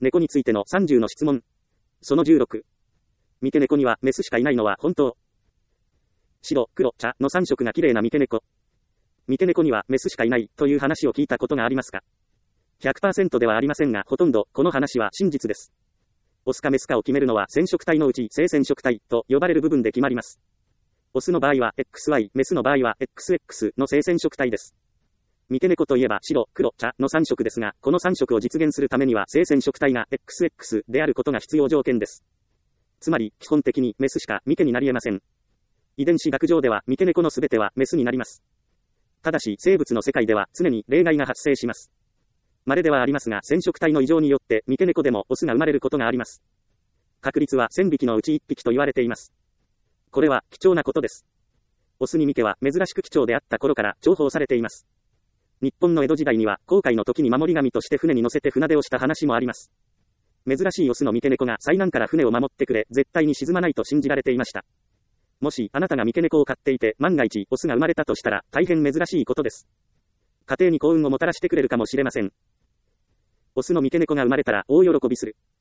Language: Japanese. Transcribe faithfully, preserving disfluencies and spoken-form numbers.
猫についてのさんじゅうの質問。そのじゅうろく。三毛猫にはメスしかいないのは本当？白、黒、茶のさん色が綺麗な三毛猫。三毛猫にはメスしかいないという話を聞いたことがありますか？ ひゃくパーセント ではありませんが、ほとんどこの話は真実です。オスかメスかを決めるのは染色体のうち性染色体と呼ばれる部分で決まります。オスの場合は エックスワイ、メスの場合は エックスエックス の性染色体です。三毛猫といえば白、黒、茶のさん色ですが、このさん色を実現するためには性染色体が エックスエックス であることが必要条件です。つまり、基本的にメスしか三毛になり得ません。遺伝子学上では三毛猫のすべてはメスになります。ただし、生物の世界では常に例外が発生します。稀ではありますが、染色体の異常によって三毛猫でもオスが生まれることがあります。確率はせんびきのうちいっぴきと言われています。これは貴重なことです。オスに三毛は珍しく貴重であった頃から重宝されています。日本の江戸時代には航海の時に守り神として船に乗せて船出をした話もあります。珍しいオスの三毛猫が災難から船を守ってくれ、絶対に沈まないと信じられていました。もしあなたが三毛猫を飼っていて万が一オスが生まれたとしたら大変珍しいことです。家庭に幸運をもたらしてくれるかもしれません。オスの三毛猫が生まれたら大喜びする。